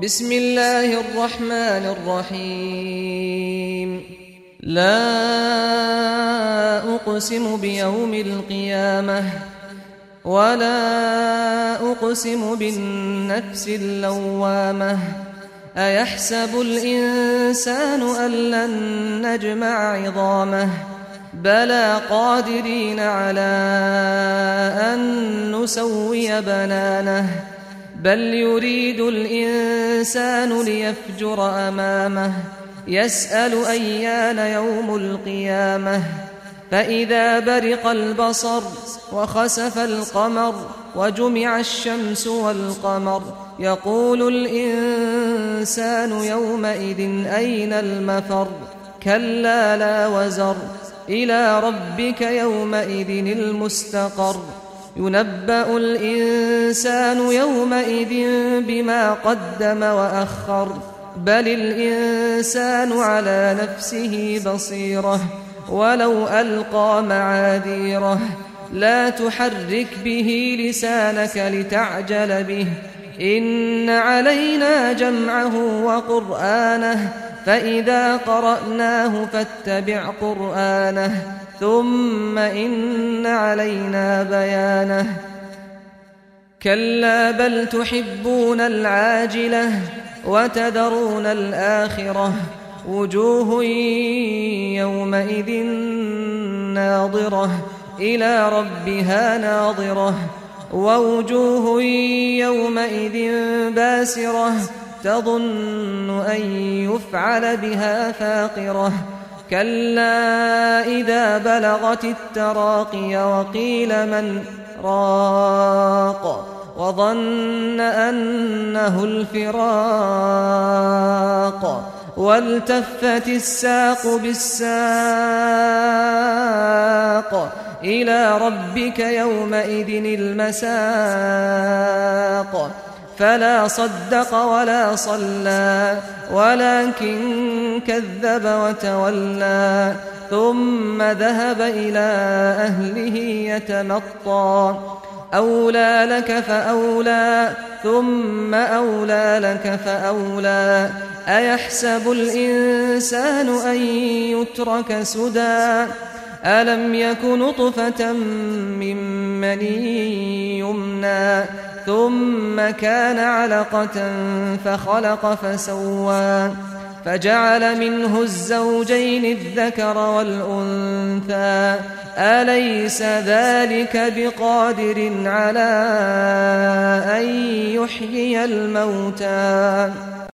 بسم الله الرحمن الرحيم لا أقسم بيوم القيامة ولا أقسم بالنفس اللوامة أيحسب الإنسان أن لن نجمع عظامه بلى قادرين على أن نسوي بنانه بل يريد الإنسان ليفجر أمامه يسأل أيان يوم القيامة فإذا برق البصر وخسف القمر وجمع الشمس والقمر يقول الإنسان يومئذ أين المفر كلا لا وزر إلى ربك يومئذ المستقر ينبأ الإنسان يومئذ بما قدم وأخر بل الإنسان على نفسه بصيرة ولو ألقى معاذيره لا تحرك به لسانك لتعجل به إن علينا جمعه وقرآنه فإذا قرأناه فاتبع قرآنه ثم إن علينا بيانه كلا بل تحبون العاجلة وتذرون الآخرة وجوه يومئذ ناظرة إلى ربها ناظرة ووجوه يومئذ باسرة تظن أن يفعل بها فاقرة كلا إذا بلغت التراقي وقيل من راق وظن أنه الفراق والتفت الساق بالساق إلى ربك يومئذ المساق فلا صدق ولا صلى ولكن كذب وتولى ثم ذهب إلى أهله يتمطى أولى لك فأولى ثم أولى لك فأولى أيحسب الإنسان أن يترك سدى ألم يك نطفة من مني يمنى ثم كان علقة فخلق فسوى فجعل منه الزوجين الذكر والأنثى أليس ذلك بقادر على أن يحيي الموتى